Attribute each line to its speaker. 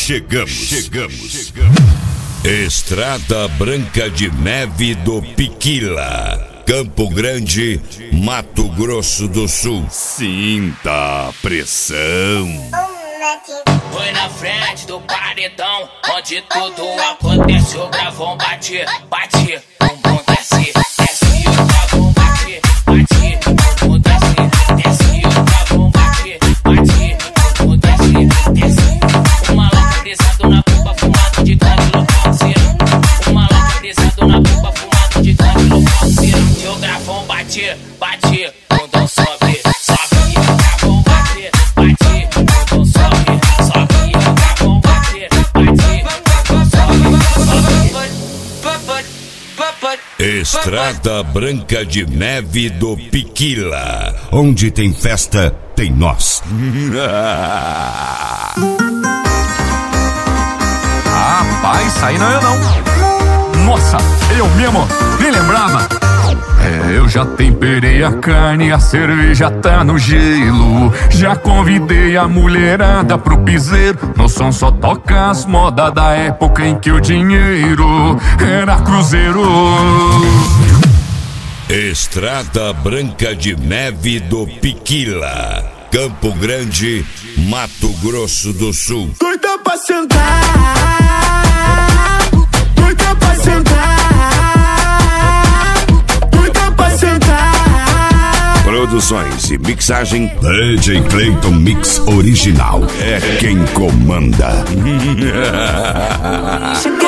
Speaker 1: Chegamos. Estrada Branca de Neve do Piquila, Campo Grande, Mato Grosso do Sul. Sinta a pressão.
Speaker 2: Foi na frente do paredão, onde tudo acontece. O gravão bate, bumbum desce, desce, o gravão bate, bumbum desce, desce, o gravão bate, bumbum desce, desce. O malandro brisado na pupa, fumado de canto loucaceiro. O malandro brisado na pupa, fumado de canto loucaceiro. E o gravão bate, bundão sobe, sobe. E o gravão bate, bundão sobe, sobe. E o gravão bate, bundão sobe.
Speaker 1: Estrada Branca de Neve do Piquila, onde tem festa, tem nós.
Speaker 3: Rapaz, isso aí não é eu não. Nossa, eu mesmo, nem lembrava. Eu já temperei a carne, a cerveja tá no gelo. Já convidei a mulherada pro piseiro. No som só toca as modas da época em que o dinheiro era cruzeiro.
Speaker 1: Estrada Branca de Neve do Piquila, Campo Grande, Mato Grosso do Sul.
Speaker 4: Doida pra sentar, doida pra sentar, doida pra sentar.
Speaker 1: Produções e mixagem DJ Clayton Mix Original. É quem comanda.